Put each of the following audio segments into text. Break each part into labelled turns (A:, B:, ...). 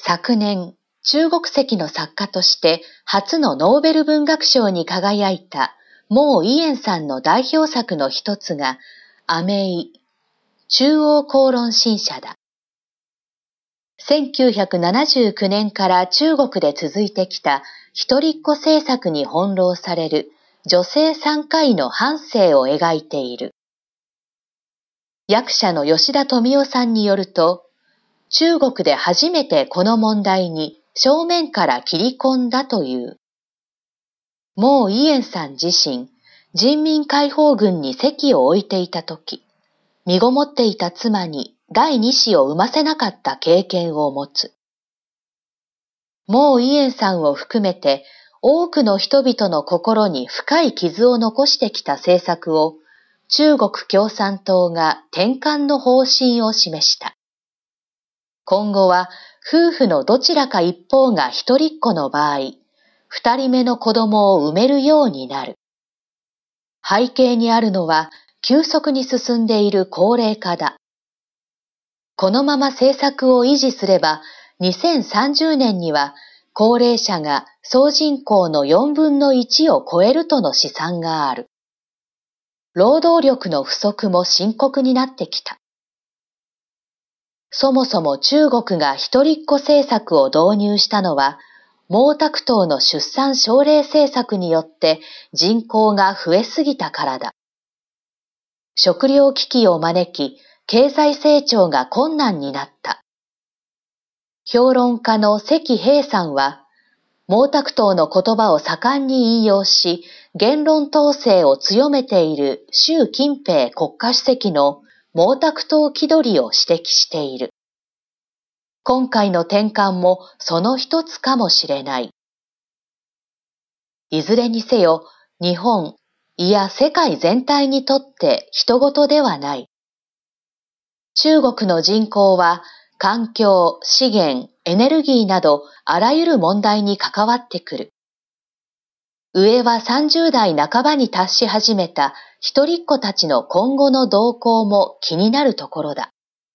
A: 昨年、中国籍の作家として初のノーベル文学賞に輝いた毛イエンさんの代表作の一つが、アメイ、中央公論新社だ。1979年から中国で続いてきた一人っ子政策に翻弄される女性産科医の半生を描いている。役者の吉田富夫さんによると、中国で初めてこの問題に正面から切り込んだという。毛イエンさん自身、人民解放軍に籍を置いていたとき、身ごもっていた妻に第二子を産ませなかった経験を持つ。毛イエンさんを含めて多くの人々の心に深い傷を残してきた政策を中国共産党が転換の方針を示した。今後は夫婦のどちらか一方が一人っ子の場合、二人目の子供を産めるようになる。背景にあるのは急速に進んでいる高齢化だ。このまま政策を維持すれば、2030年には高齢者が総人口の4分の1を超えるとの試算がある。労働力の不足も深刻になってきた。そもそも中国が一人っ子政策を導入したのは、毛沢東の出産奨励政策によって人口が増えすぎたからだ。食糧危機を招き、経済成長が困難になった。評論家の関平さんは、毛沢東の言葉を盛んに引用し、言論統制を強めている習近平国家主席の毛沢東気取りを指摘している。今回の転換もその一つかもしれない。いずれにせよ、日本、いや世界全体にとって人事ではない。中国の人口は環境、資源、エネルギーなどあらゆる問題に関わってくる。上は30代半ばに達し始めた一人っ子たちの今後の動向も気になるところだ。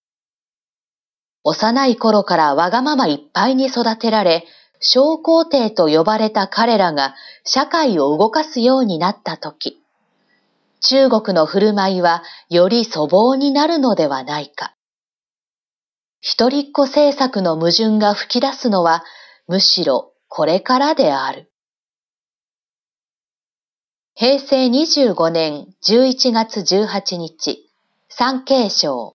A: 幼い頃からわがままいっぱいに育てられ、小皇帝と呼ばれた彼らが社会を動かすようになったとき、中国の振る舞いはより粗暴になるのではないか。一人っ子政策の矛盾が噴き出すのはむしろこれからである。平成25年11月18日、産経省